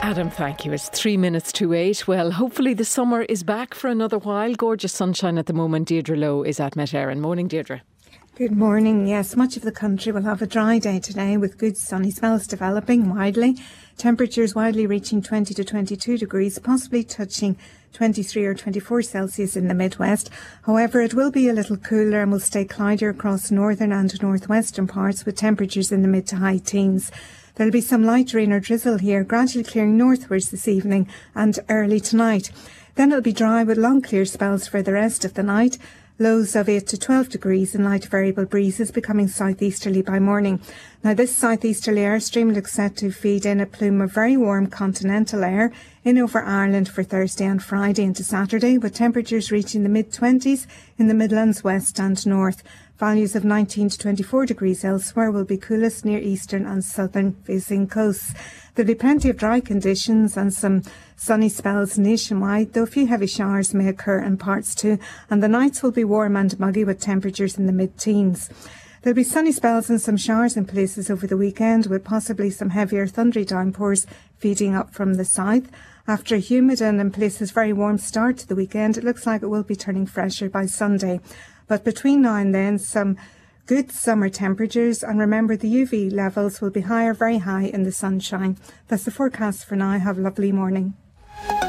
Adam, thank you. It's 3 minutes to 8. Well, hopefully the summer is back for another while. Gorgeous sunshine at the moment. Deirdre Lowe is at Met Éireann. Morning, Deirdre. Good morning. Yes, much of the country will have a dry day today with good sunny spells developing widely. Temperatures widely reaching 20 to 22 degrees, possibly touching 23 or 24 Celsius in the Midwest. However, it will be a little cooler and will stay cloudier across northern and northwestern parts with temperatures in the mid to high teens. There'll be some light rain or drizzle here, gradually clearing northwards this evening and early tonight. Then it'll be dry with long clear spells for the rest of the night. Lows of 8 to 12 degrees and light variable breezes becoming southeasterly by morning. Now this southeasterly airstream looks set to feed in a plume of very warm continental air in over Ireland for Thursday and Friday into Saturday, with temperatures reaching the mid-20s in the Midlands, west and north. Values of 19 to 24 degrees elsewhere will be coolest near eastern and southern facing coasts. There'll be plenty of dry conditions and some sunny spells nationwide, though a few heavy showers may occur in parts too, and the nights will be warm and muggy with temperatures in the mid-teens. There'll be sunny spells and some showers in places over the weekend, with possibly some heavier thundery downpours feeding up from the south. After a humid and in places very warm start to the weekend, it looks like it will be turning fresher by Sunday. But between now and then, some good summer temperatures, and remember the UV levels will be higher, very high in the sunshine. That's the forecast for now. Have a lovely morning.